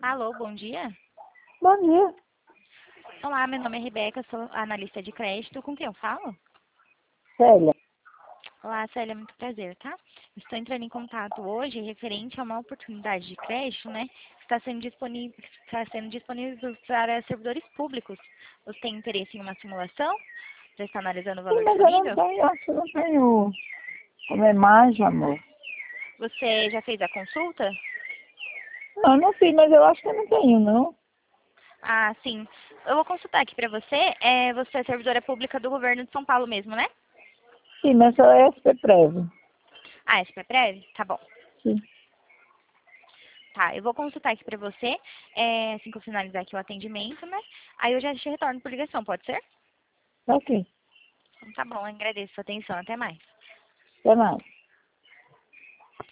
Alô, bom dia. Bom dia, Olá, meu nome é Rebeca, sou analista de crédito. Com quem eu falo? Célia. Olá, Célia, muito prazer, tá? Estou entrando em contato hoje referente a uma oportunidade de crédito, né? Que está sendo disponível para servidores públicos. Você tem interesse em uma simulação? Já está analisando o Sim, valor mas eu não disponível? tenho, acho que eu não tenho como imagem, amor. Você já fez a consulta? Não, não fiz, mas eu acho que eu não tenho, não. Ah, sim. Eu vou consultar aqui para você. Você é servidora pública do governo de São Paulo mesmo, né? Sim, mas só é SP-Prev. Ah, SP-Prev? Tá bom. Sim, Tá, eu vou consultar aqui pra você, assim que eu finalizar aqui o atendimento, né? Aí eu já te retorno por ligação, pode ser? tá ok. Então, tá bom, eu agradeço a sua atenção, até mais. Até mais.